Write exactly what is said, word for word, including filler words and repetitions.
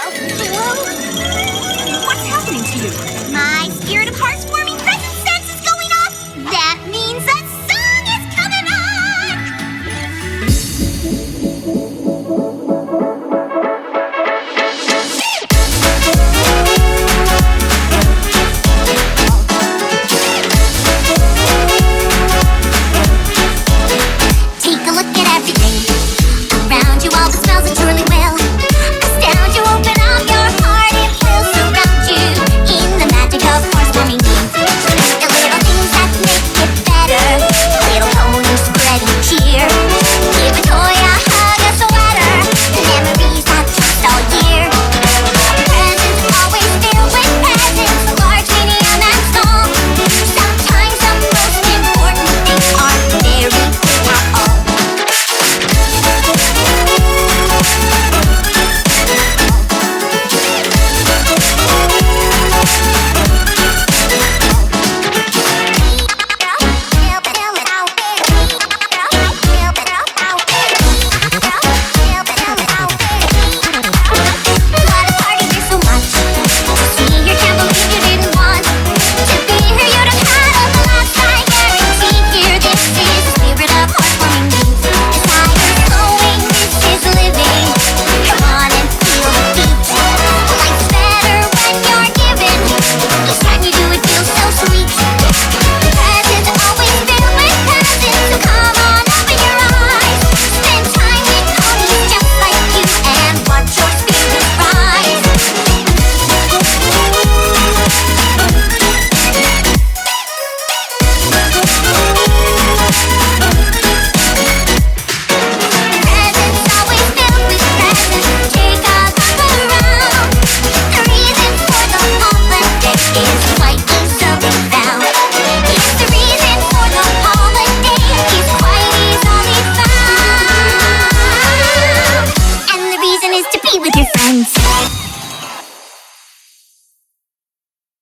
Hello? What's happening to you? My spirit of heartwarming present sense is going off. That means a song is coming on. Take a look at everything around you, all the smells that surely will astound you. Open up your heart, it will surround you in the magic of heartwarming news. The little things that make it better, little ponies spreading cheer. Give a toy a hug, a sweater, memories that last all year. Presents always filled with presents, large, medium, and small. Sometimes the most important things are very good at all. With your friends.